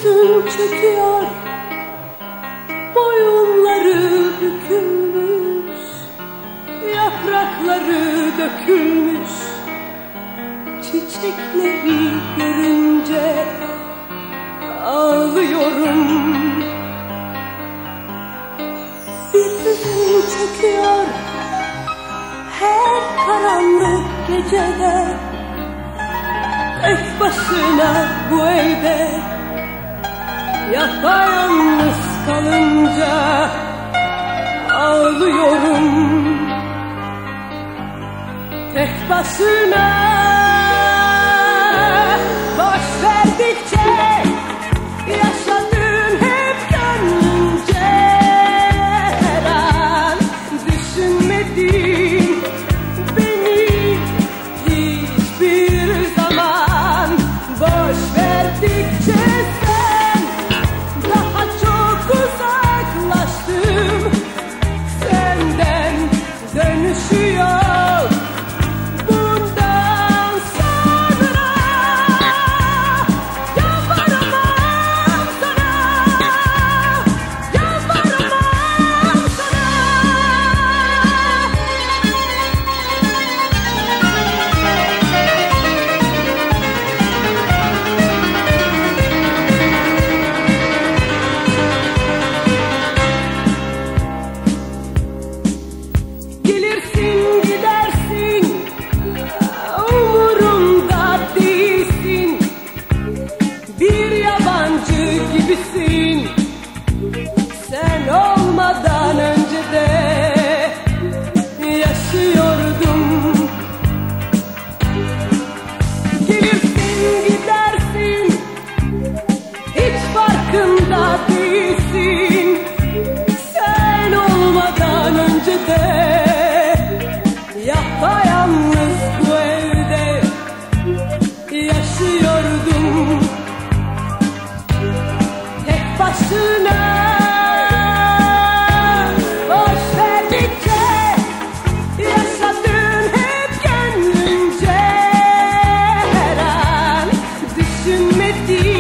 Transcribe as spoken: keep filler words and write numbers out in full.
hüzün çöküyor, boyunları bükülmüş, yaprakları dökülmüş. Çiçekleri görünce ağlıyorum. Bir hüzün çöküyor her karanlık gecede, tek başına bu evde yapayalnız kalınca ağlıyorum. Tek başına boş verdikçe yaşadığın hep gönlünce, her an düşünmedin beni hiçbir zaman. Boş verdikçe sen daha çok uzaklaştım, senden dönüşü yok. Bundan sonra yalvaramam sana, yalvaramam sana. Gelirsin gidersin, umurumda değilsin. Bir yabancı gibisin, sen olmadan önce de yaşıyordum. Gelirsin gidersin, hiç farkında değilsin. Sen olmadan önce de yapayalnız bu evde yaşıyordum. Tek başına boş verdikçe yaşadığın hep gönlünce, her an düşünmedin